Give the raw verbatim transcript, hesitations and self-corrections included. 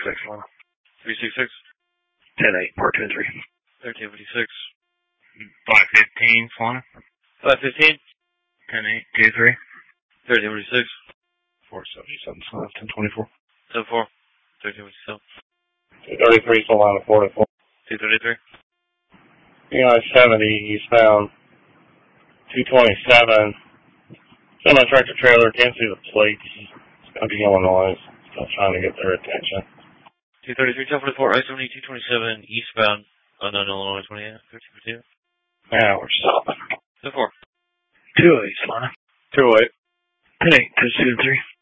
six, Lana. three six six. ten eight, part two and three. thirteen fifty-six. five fifteen, Lana. five fifteen. ten eight, two three. thirteen forty-six. four seventy-seven, Lana. ten twenty-four. seven four. thirteen fifty-seven. two thirty-three, Solana, forty-four. two thirty-three. Eli seventy, eastbound. two twenty-seven. Semi tractor trailer, can't see the plates. It's going to be Illinois. Still trying to get their attention. two thirty-three, ten forty-four, I seventy, two twenty-seven, eastbound, unknown Illinois, twenty-eight, thirteen fifty-two. Now we're stopping. seven four. two eight, Lana. two eight. ten eight, two two and three.